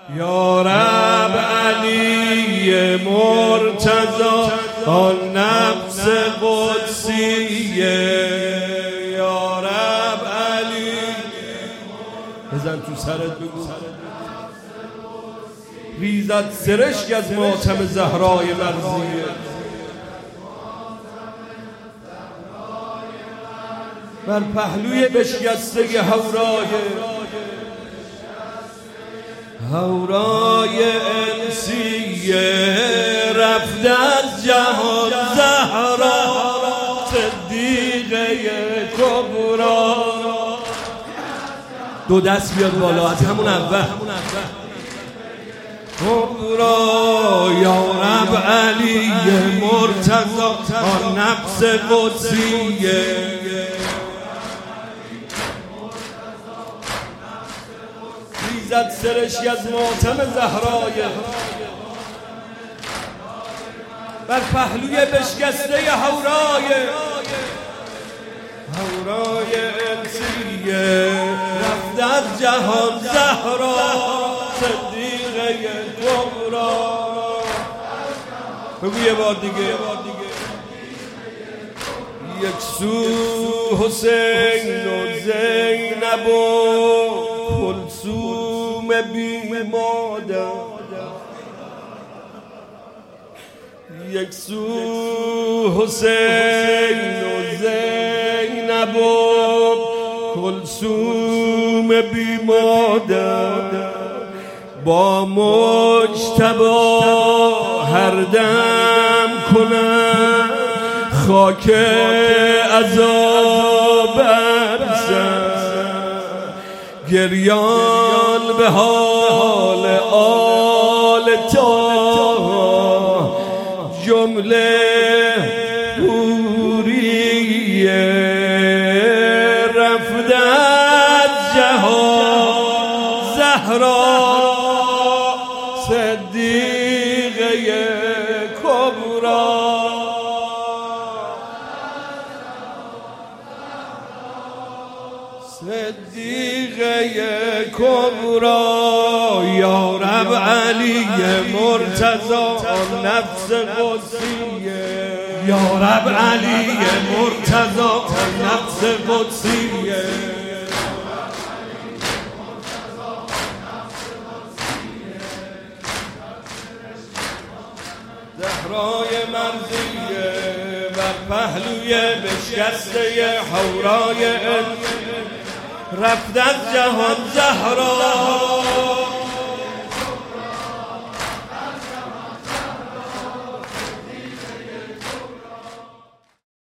یا رب علی مرتضی آن نفس قدسیه، یا رب علی بزن تو سرت بگو ریزد سرشک از ماتم زهرای مرضیه. بر پهلوی بشکسته هورای انسیه، رفت از جهان زهرا صدیقه کبرا. دو دست بیاد بالا از همون اول. کبرا یا رب علی مرتضی آن نفس قدسیه، ریزد سرشک از ماتم زهرای، بر پهلوی بشکسته هورای انسیه، رفت از جهان زهرا صدیقه کبرا. بگو یه بار دیگه. یک سو حسین و زینب و کلثوم بی مادر، یک سو حسین و زینب و کلثوم بی مادر، با مجتبی هر دم کنم خاک عذاب برسد، گریان به حال آل تا جمله حوریه، رفت از جهان زهرا صدیقه کبرا. صدیقه کبرا یا رب علی مرتضی آن نفس قدسیه، یا رب علی مرتضی آن نفس قدسیه، زهرای مرضیه، بر پهلوی بشکسته هورای رفت از جهان زهرا